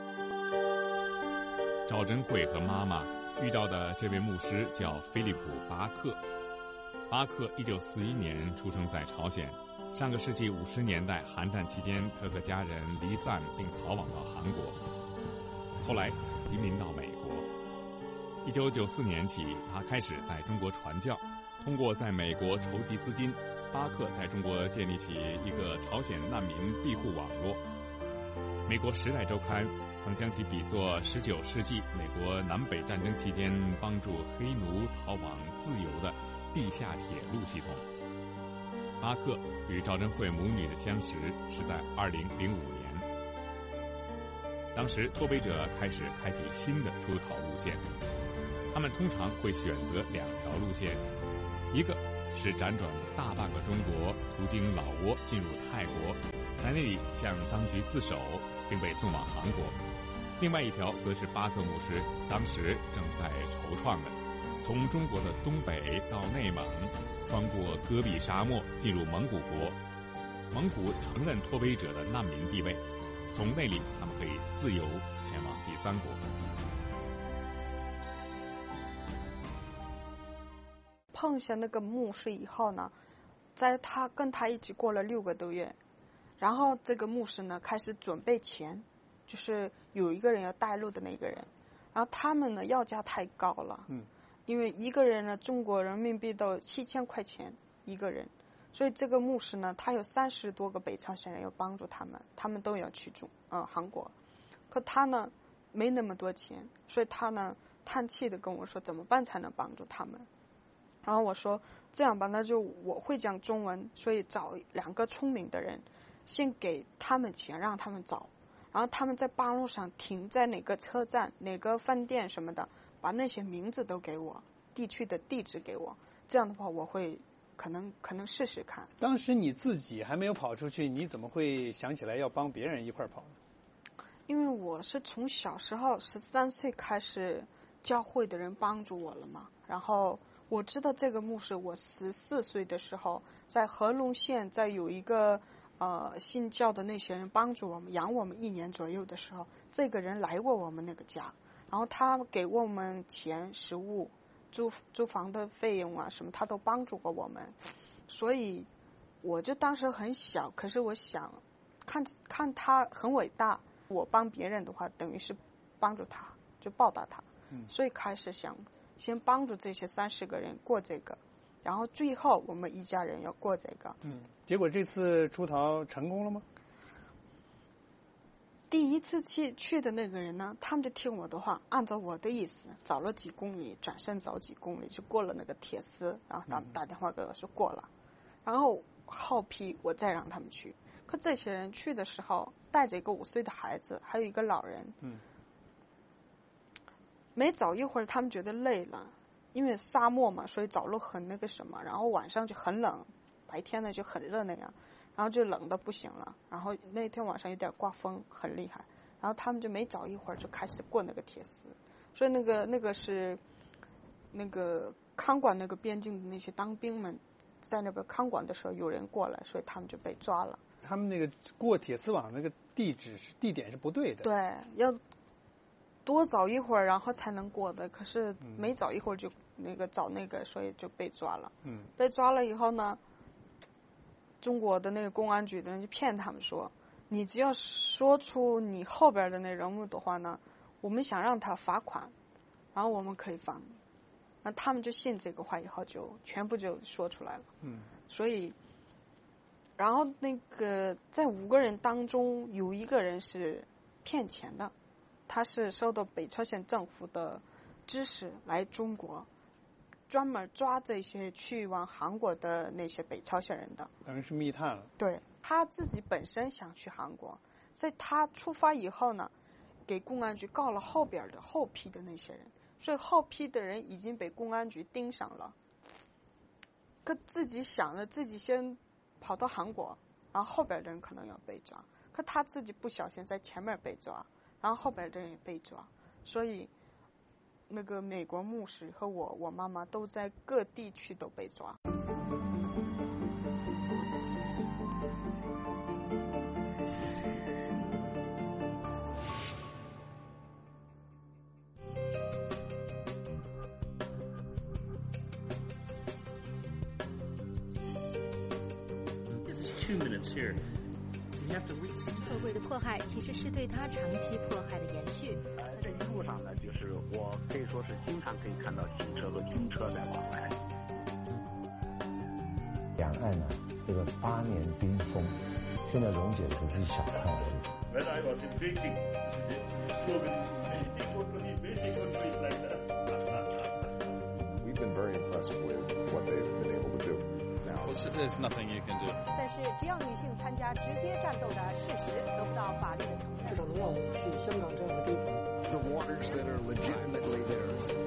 赵珍慧和妈妈遇到的这位牧师叫菲利普·巴克。巴克1941年出生在朝鲜，上个世纪50年代韩战期间，他和家人离散并逃往到韩国，后来移民到美国。1994年起，他开始在中国传教，通过在美国筹集资金，巴克在中国建立起一个朝鲜难民庇护网络。美国《时代周刊》曾将其比作19世纪美国南北战争期间帮助黑奴逃往自由的地下铁路系统。巴克与赵珍慧母女的相识是在2005年，当时脱北者开始开辟新的出逃路线，他们通常会选择2条路线，一个是辗转大半个中国，途经老挝进入泰国，在那里向当局自首，并被送往韩国；另外一条则是巴克牧师当时正在筹创的，从中国的东北到内蒙，穿过戈壁沙漠进入蒙古国，蒙古承认脱北者的难民地位，从那里他们可以自由前往第3国。 碰见那个牧师以后呢，跟他一起过了6个多月，然后这个牧师呢开始准备钱，就是有一个人要带路的那个人，然后他们呢要价太高了，因为一个人呢中国人民币都7000块钱一个人，所以这个牧师呢他有30多个北朝鲜人要帮助他们，他们都要去韩国，可他呢没那么多钱，所以他呢叹气的跟我说怎么办才能帮助他们。然后我说这样吧，那就我会讲中文，所以找2个聪明的人，先给他们钱让他们找，然后他们在半路上停在哪个车站哪个饭店什么的，把那些名字都给我，地区的地址给我，这样的话我会可能试试看。 当时你自己还没有跑出去，你怎么会想起来要帮别人一块跑呢？ 因为我是从小时候13岁开始教会的人帮助我了嘛，然后我知道这个牧师，我14岁的时候在和龙县，在有一个信教的那些人帮助我们养我们1年左右的时候，这个人来过我们那个家，然后他给我们钱食物租房的费用啊什么，他都帮助过我们，所以我就当时很小，可是我想看他很伟大，我帮别人的话等于是帮助他，就报答他，所以开始想先帮助这些30个人过这个，然后最后我们一家人要过这个。 结果这次出逃成功了吗？ 第一次去的那个人呢，他们就听我的话，按照我的意思走了几公里，转身走几公里就过了那个铁丝，然后他们打电话给我说过了，然后后批我再让他们去。可这些人去的时候带着一个5岁的孩子，还有一个老人，没走一会儿他们觉得累了，因为沙漠嘛，所以走路很那个什么，然后晚上就很冷，白天呢就很热那样，然后就冷的不行了，然后那天晚上有点刮风很厉害，然后他们就没走一会儿就开始过那个铁丝，所以那个是那个看管那个边境的那些当兵们在那边看管的时候有人过来，所以他们就被抓了。 他们那个过铁丝网那个地点是不对的， 对，要多走一会儿然后才能过的，可是没走一会儿就找那个，所以就被抓了。被抓了以后呢，中国的那个公安局的人就骗他们说，你只要说出你后边的那人物的话呢，我们想让他罚款，然后我们可以放。那他们就信这个话以后就全部就说出来了。所以然后那个在5个人当中有1个人是骗钱的，他是受到北朝鲜政府的支持来中国，专门抓这些去往韩国的那些北朝鲜人的， 等于是密探了。 对，他自己本身想去韩国，所以他出发以后呢，给公安局告了后边的后批的那些人，所以后批的人已经被公安局盯上了。可自己想了，自己先跑到韩国，然后后边的人可能要被抓，可他自己不小心在前面被抓，然后后边的人也被抓，所以那个美国牧师和我妈妈都在各地区都被抓。 2 minutes here. You have to reach. 社会的迫害其实是对他长期迫害的延续。 这一路上呢，就是我可以说是经常可以看到汽车和军车在往来。 两岸呢，这个8年冰封，现在溶解的只是一小块而已。 When I was in Beijing, it was basically like that. We've been very impressed with what they've been able to do. Now, there's nothing you can do. 但是，只要女性参加直接战斗的事实得不到法律的承认， 至少能让我们去香港这样的地方。 The waters that are legitimately theirs.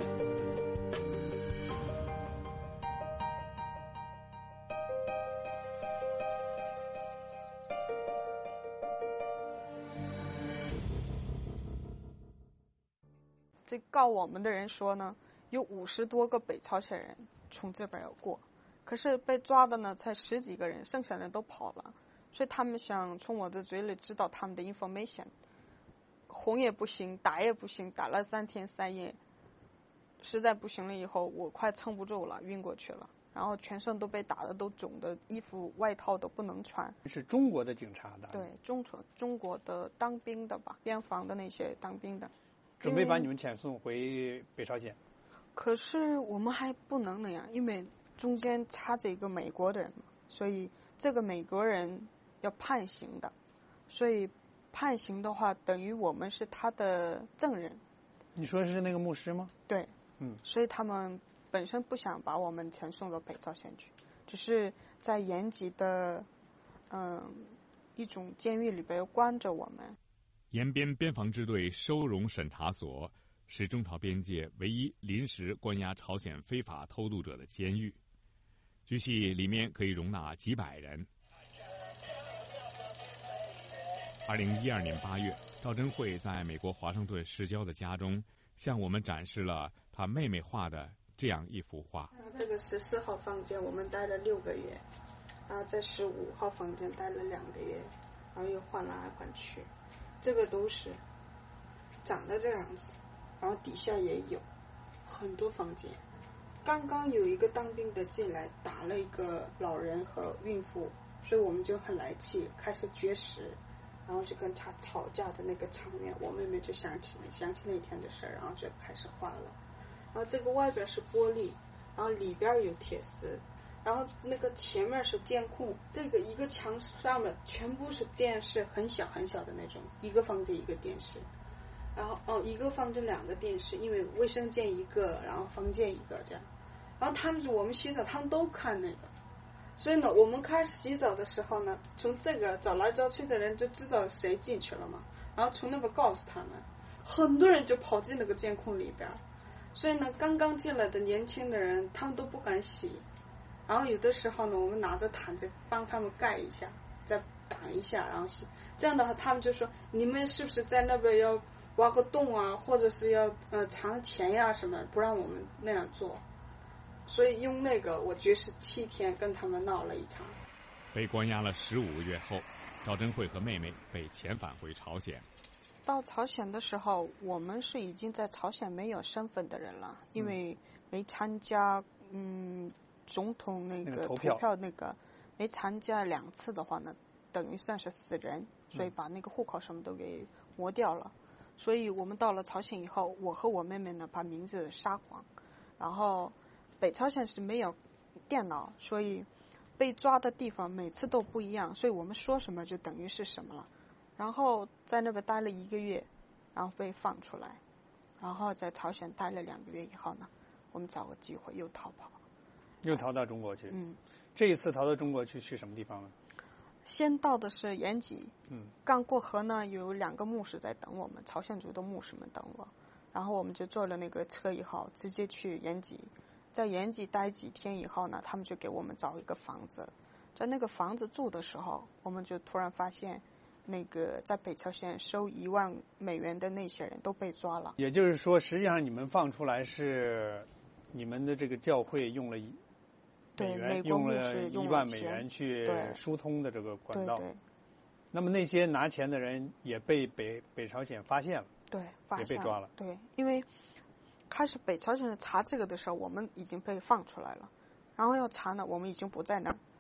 这告我们的人说呢，有50多个北朝鲜人从这边要过，可是被抓的呢才10几个人，剩下的人都跑了，所以他们想从我的嘴里知道他们的 information。哄也不行，打也不行，打了3天3夜，实在不行了以后，我快撑不住了，晕过去了，然后全身都被打的都肿的，衣服外套都不能穿。 是中国的警察的？ 对，中国的当兵的吧，边防的那些当兵的。 准备把你们遣送回北朝鲜， 可是我们还不能那样，因为中间插着一个美国的人嘛，所以这个美国人要判刑的，所以判刑的话等于我们是他的证人。 你说是那个牧师吗？ 对，所以他们本身不想把我们遣送到北朝鲜去，只是在延吉的一种监狱里边关着我们。 延边边防支队收容审查所是中朝边界唯一临时关押朝鲜非法偷渡者的监狱，据悉里面可以容纳几百人。2012年8月，赵珍慧在美国华盛顿市郊的家中向我们展示了她妹妹画的这样一幅画。 这个14号房间我们待了6个月，然后在15号房间待了2个月，然后又换来换去。这个都是长得这样子，然后底下也有很多房间。刚刚有一个当兵的进来打了一个老人和孕妇，所以我们就很来气，开始绝食，然后就跟他吵架的那个场面，我妹妹就想起那天的事儿，然后就开始画了。然后这个外边是玻璃，然后里边有铁丝，然后那个前面是监控，这个一个墙上面全部是电视，很小很小的那种，一个房间一个电视，然后一个房间2个电视，因为卫生间一个，然后房间一个这样。然后我们洗澡，他们都看那个，所以呢，我们开始洗澡的时候呢，从这个找来找去的人就知道谁进去了嘛，然后从那边告诉他们，很多人就跑进那个监控里边，所以呢，刚刚进来的年轻的人他们都不敢洗。然后有的时候呢，我们拿着毯子帮他们盖一下，再挡一下，然后洗。这样的话，他们就说你们是不是在那边要挖个洞啊，或者是要藏钱呀什么，不让我们那样做。所以用那个，我绝食7天跟他们闹了一场。 被关押了15个月后，赵珍慧和妹妹被遣返回朝鲜。 到朝鲜的时候，我们是已经在朝鲜没有身份的人了，因为没参加总统那个投票那个没参加2次的话呢，等于算是死人，所以把那个户口什么都给磨掉了。所以我们到了朝鲜以后，我和我妹妹呢把名字撒谎，然后北朝鲜是没有电脑，所以被抓的地方每次都不一样，所以我们说什么就等于是什么了。然后在那边待了1个月，然后被放出来，然后在朝鲜待了2个月以后呢，我们找个机会又逃跑。 又逃到中国去。这一次逃到中国去什么地方呢？ 先到的是延吉。刚过河呢，有2个牧师在等我们，朝鲜族的牧师们等我，然后我们就坐了那个车以后，直接去延吉。在延吉待几天以后呢，他们就给我们找一个房子。在那个房子住的时候，我们就突然发现，那个在北朝鲜收1万美元的那些人都被抓了。 也就是说，实际上你们放出来是你们的这个教会用了用了1万美元去疏通的这个管道。 对。 那么那些拿钱的人也被北朝鲜发现了。 对，发现了， 也被抓了。 对，因为开始北朝鲜查这个的时候，我们已经被放出来了，然后要查呢，我们已经不在那儿。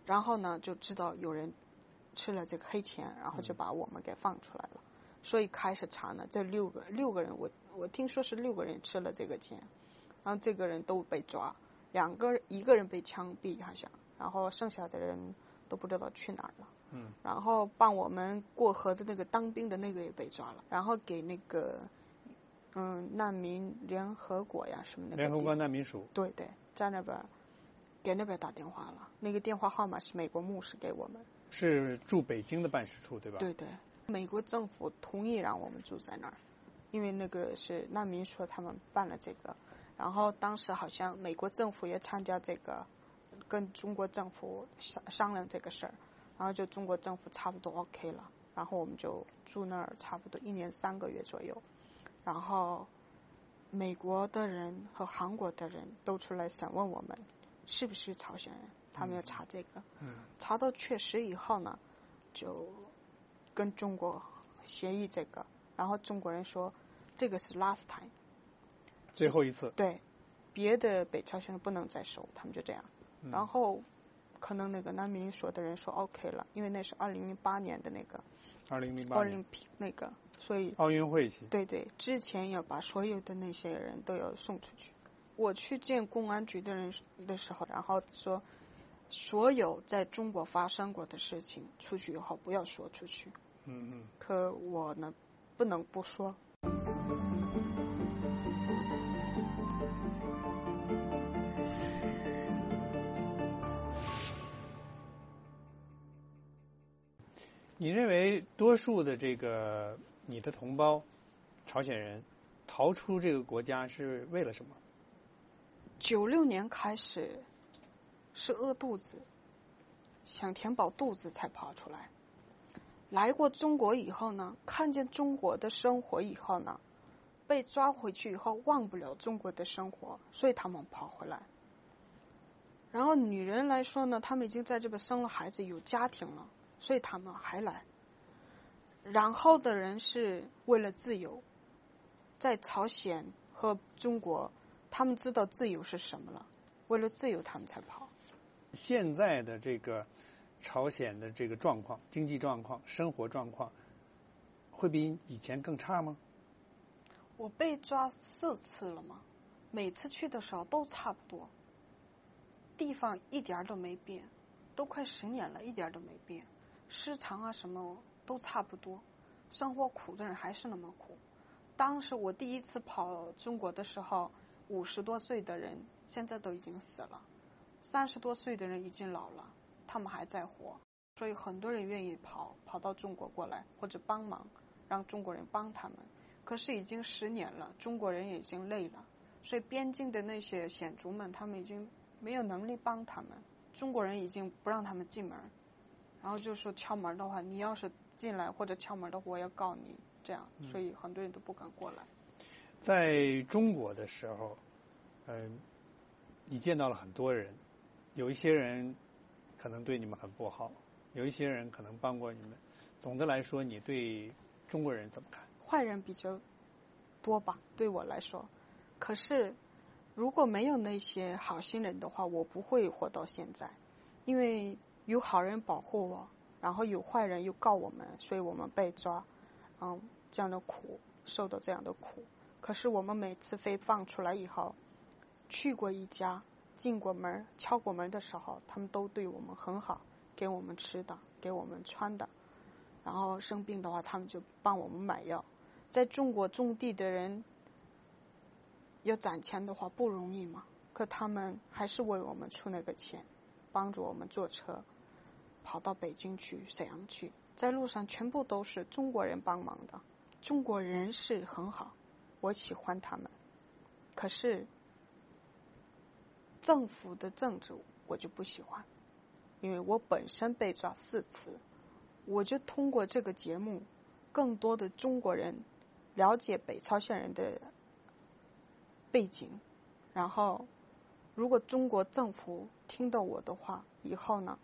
然后呢就知道有人吃了这个黑钱，然后就把我们给放出来了。所以开始查呢，这六个人，我听说是6个人吃了这个钱，然后这个人都被抓，一个人被枪毙好像，然后剩下的人都不知道去哪儿了。然后帮我们过河的那个当兵的那个也被抓了，然后给那个难民联合国呀什么的， 联合国难民署， 对，在那边给那边打电话了，那个电话号码是美国牧师给我们， 是驻北京的办事处对吧？ 对，美国政府同意让我们住在那儿，因为那个是难民说他们办了这个，然后当时好像美国政府也参加这个，跟中国政府商量这个事儿，然后就中国政府差不多 OK 了，然后我们就住那儿差不多1年3个月左右，然后美国的人和韩国的人都出来审问我们是不是朝鲜人，他们要查这个，查到确实以后呢，就跟中国协议这个，然后中国人说这个是 last time， 最后一次， 对，别的北朝鲜人不能再收，他们就这样，然后可能那个难民所的人说 OK 了，因为那是2008年的那个 2008年那个，所以奥运会期， 对，之前要把所有的那些人都要送出去。我去见公安局的人的时候，然后说所有在中国发生过的事情出去以后不要说出去。可我呢不能不说。 你认为多数的这个你的同胞朝鲜人逃出这个国家是为了什么 ？96年开始是饿肚子，想填饱肚子才跑出来。来过中国以后呢，看见中国的生活以后呢，被抓回去以后忘不了中国的生活，所以他们跑回来。然后女人来说呢，他们已经在这边生了孩子有家庭了，所以他们还来。然后的人是为了自由，在朝鲜和中国他们知道自由是什么了，为了自由他们才跑。 现在的这个朝鲜的这个状况，经济状况、生活状况会比以前更差吗？ 我被抓4次了嘛，每次去的时候都差不多，地方一点都没变，都快10年了，一点都没变，市场啊什么都差不多，生活苦的人还是那么苦。当时我第一次跑中国的时候，50多岁的人现在都已经死了，30多岁的人已经老了，他们还在活，所以很多人愿意跑到中国过来，或者帮忙让中国人帮他们。可是已经10年了，中国人也已经累了，所以边境的那些险族们他们已经没有能力帮他们，中国人已经不让他们进门，然后就说敲门的话，你要是进来或者敲门的话我要告你，这样，所以很多人都不敢过来。 在中国的时候你见到了很多人，有一些人可能对你们很不好，有一些人可能帮过你们，总的来说你对中国人怎么看？ 坏人比较多吧，对我来说。可是如果没有那些好心人的话，我不会活到现在，因为有好人保护我，然后有坏人又告我们，所以我们被抓，这样的苦，受到这样的苦。可是我们每次被放出来以后，去过一家，进过门，敲过门的时候，他们都对我们很好，给我们吃的，给我们穿的，然后生病的话他们就帮我们买药。在中国种地的人要攒钱的话不容易嘛，可他们还是为我们出那个钱，帮助我们坐车跑到北京去、沈阳去，在路上全部都是中国人帮忙的。中国人是很好，我喜欢他们，可是政府的政治我就不喜欢，因为我本身被抓4次，我就通过这个节目更多的中国人了解北朝鲜人的背景，然后如果中国政府听到我的话以后呢，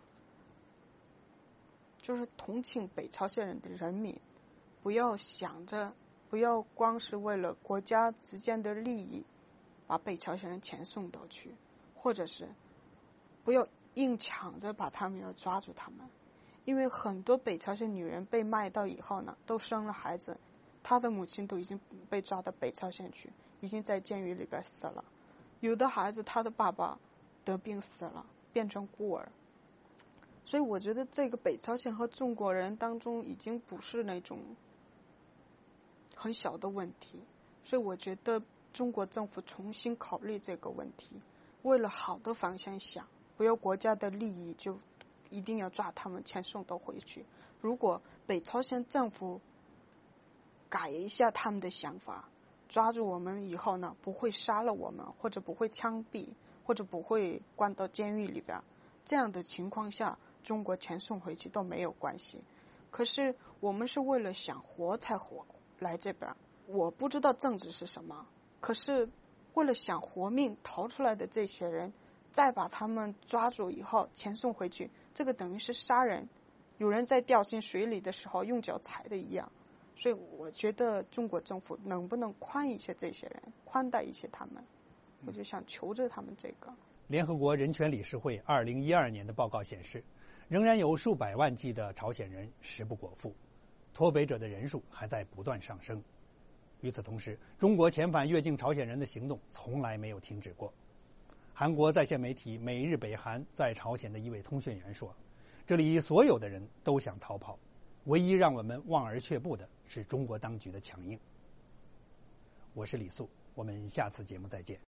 就是同情北朝鲜人的人民，不要想着，不要光是为了国家之间的利益把北朝鲜人遣送到去，或者是不要硬抢着把他们要抓住他们。因为很多北朝鲜女人被卖到以后呢，都生了孩子，她的母亲都已经被抓到北朝鲜去，已经在监狱里边死了。有的孩子他的爸爸得病死了，变成孤儿。所以我觉得这个北朝鲜和中国人当中已经不是那种很小的问题，所以我觉得中国政府重新考虑这个问题，为了好的方向想，不要国家的利益就一定要抓他们遣送到回去。如果北朝鲜政府改一下他们的想法，抓住我们以后呢，不会杀了我们，或者不会枪毙，或者不会关到监狱里边，这样的情况下中国遣送回去都没有关系。可是我们是为了想活才活来这边，我不知道政治是什么，可是为了想活命逃出来的这些人，再把他们抓住以后遣送回去，这个等于是杀人，有人在掉进水里的时候用脚踩的一样。所以我觉得中国政府能不能宽一些这些人，宽待一些他们，我就想求着他们这个。 联合国人权理事会2012年的报告显示，仍然有数百万计的朝鲜人食不果腹，脱北者的人数还在不断上升。与此同时，中国遣返越境朝鲜人的行动从来没有停止过。韩国在线媒体每日北韩在朝鲜的一位通讯员说，这里所有的人都想逃跑，唯一让我们望而却步的是中国当局的强硬。我是李素，我们下次节目再见。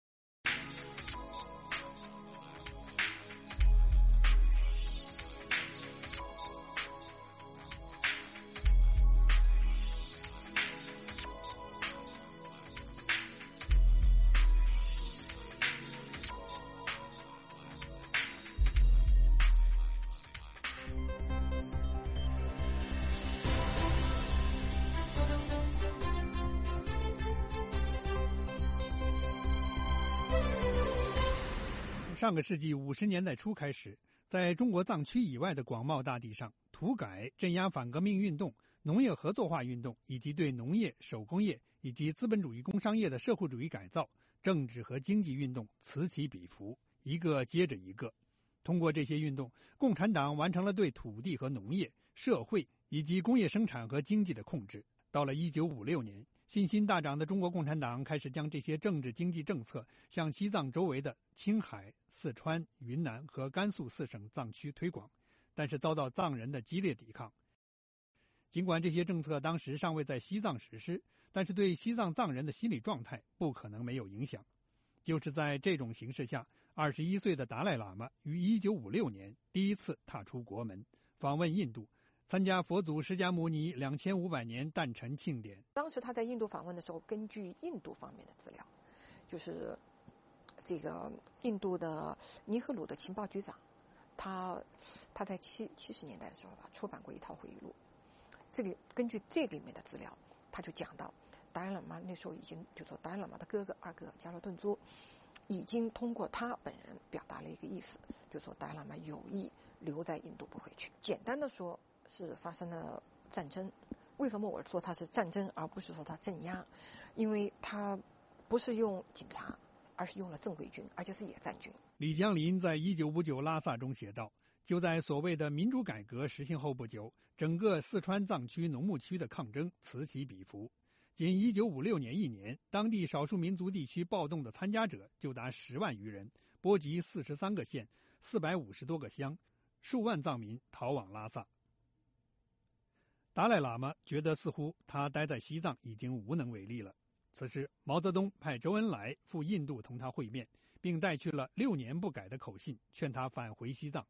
上个世纪50年代初开始，在中国藏区以外的广袤大地上，土改、镇压反革命运动、农业合作化运动以及对农业、手工业以及资本主义工商业的社会主义改造、政治和经济运动此起彼伏，一个接着一个。通过这些运动，共产党完成了对土地和农业、社会以及工业生产和经济的控制。到了1956年，信心大涨的中国共产党开始将这些政治经济政策向西藏周围的青海、四川、云南和甘肃4省藏区推广，但是遭到藏人的激烈抵抗。尽管这些政策当时尚未在西藏实施，但是对西藏藏人的心理状态不可能没有影响。就是在这种形势下，21岁的达赖喇嘛于1956年第一次踏出国门，访问印度，参加佛祖释迦牟尼2500年诞辰庆典。 当时他在印度访问的时候，根据印度方面的资料，就是这个印度的尼赫鲁的情报局长，他在70年代的时候吧，出版过一套回忆录。根据这里面的资料，他就讲到达赖喇嘛那时候已经，就说达赖喇嘛的哥哥二哥加罗顿珠已经通过他本人表达了一个意思，就说达赖喇嘛有意留在印度不回去。简单的说是发生了战争。为什么我说它是战争而不是说它镇压？因为它不是用警察，而是用了正规军，而且是野战军。 李江林在1959拉萨中写道，就在所谓的民主改革实行后不久，整个四川藏区农牧区的抗争此起彼伏。仅1956年一年，当地少数民族地区暴动的参加者就达10万余人，波及43个县、450多个乡，数万藏民逃往拉萨。达赖喇嘛觉得似乎他待在西藏已经无能为力了。此时，毛泽东派周恩来赴印度同他会面，并带去了6年不改的口信，劝他返回西藏。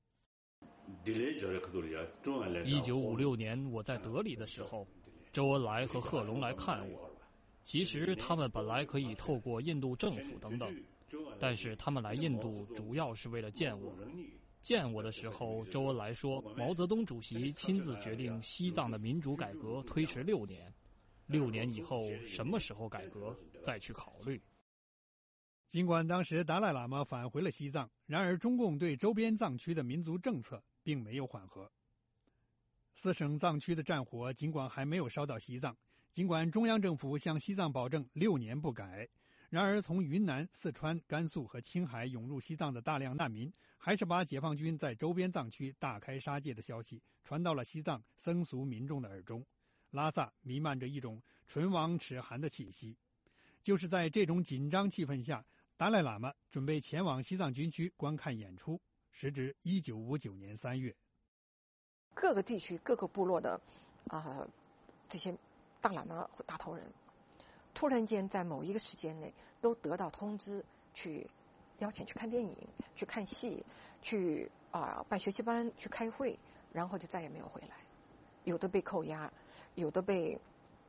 1956年我在德里的时候，周恩来和贺龙来看我。其实他们本来可以透过印度政府等等，但是他们来印度主要是为了见我。见我的时候，周恩来说，毛泽东主席亲自决定西藏的民主改革推迟6年，6年以后什么时候改革再去考虑。 尽管当时达赖喇嘛返回了西藏，然而中共对周边藏区的民族政策并没有缓和。4省藏区的战火尽管还没有烧到西藏，尽管中央政府向西藏保证6年不改， 然而，从云南、四川、甘肃和青海涌入西藏的大量难民，还是把解放军在周边藏区大开杀戒的消息传到了西藏僧俗民众的耳中。拉萨弥漫着一种唇亡齿寒的气息。就是在这种紧张气氛下，达赖喇嘛准备前往西藏军区观看演出。时值1959年3月， 各个地区、各个部落的这些大喇嘛和大头人，突然间在某一个时间内都得到通知，去邀请去看电影、去看戏、去办学习班、去开会，然后就再也没有回来。有的被扣押，有的被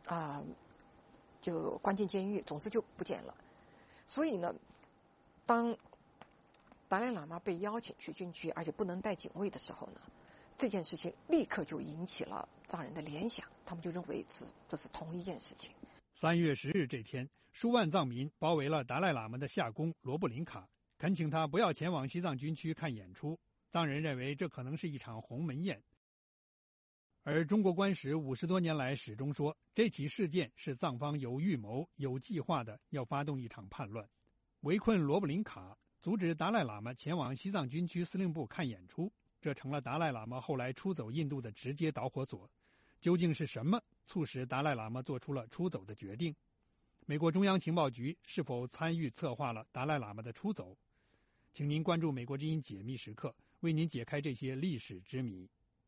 就关进监狱，总之就不见了。所以呢，当达赖喇嘛被邀请去军区，而且不能带警卫的时候呢，这件事情立刻就引起了藏人的联想，他们就认为这是同一件事情。 3月10日这天，数万藏民包围了达赖喇嘛的夏宫罗布林卡，恳请他不要前往西藏军区看演出。藏人认为这可能是一场鸿门宴。而中国官史50多年来始终说，这起事件是藏方有预谋、有计划的要发动一场叛乱，围困罗布林卡，阻止达赖喇嘛前往西藏军区司令部看演出，这成了达赖喇嘛后来出走印度的直接导火索。究竟是什么促使达赖喇嘛做出了出走的决定？美国中央情报局是否参与策划了达赖喇嘛的出走？请您关注美国之音解密时刻，为您解开这些历史之谜。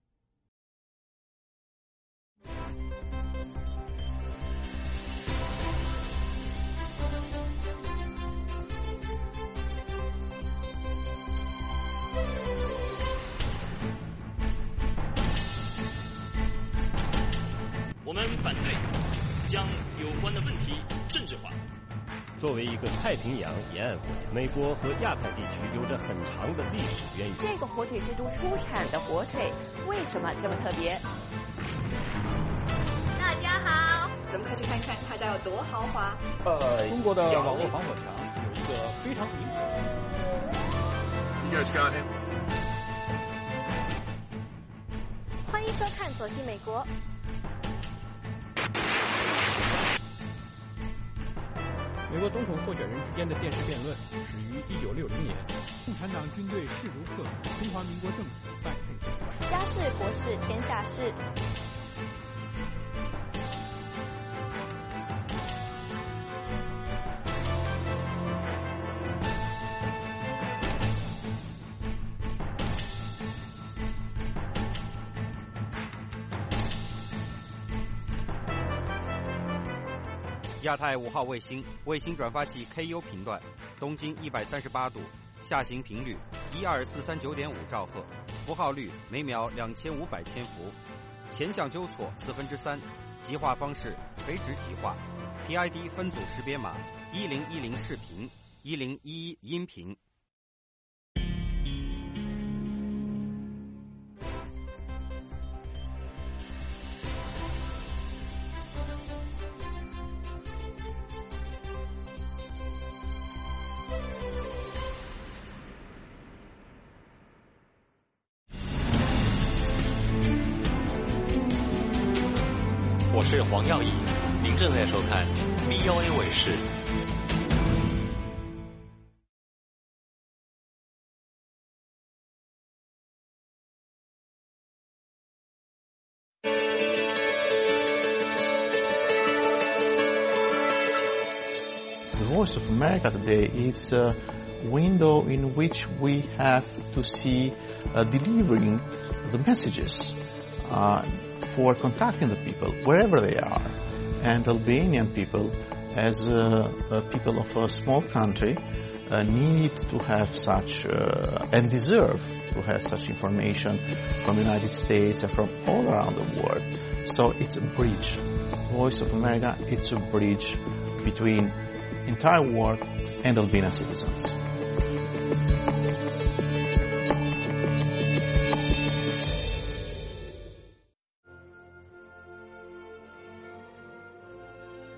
我们反对将有关的问题政治化。 作为一个太平洋沿岸国家，美国和亚太地区有着很长的历史渊源。 这个火腿之都出产的火腿为什么这么特别？ 大家好，咱们快去看看他家有多豪华。 中国的网络防火墙有一个非常明显。 欢迎收看《走进美国》。 美国总统候选人之间的电视辩论始于1960年。 共产党军队势如破竹，中华民国政府败退失败。 家事国事天下事。 亚太5号卫星转发器 KU 频段，东经138度，下行频率12439.5兆赫，符号率每秒2500千伏，前向纠错3/4，极化方式垂直极化 ，PID 分组识别码1010视频，1011音频。 我是黄耀义，您正在收看 VOA 卫视。 The Voice of America today is a window in which we have to see delivering the messages for contacting the people wherever they are. And Albanian people, as people of a small country, need to have such and deserve to have such information from the United States and from all around the world. So it's a bridge. Voice of America, it's a bridge between entire world and Albanian citizens.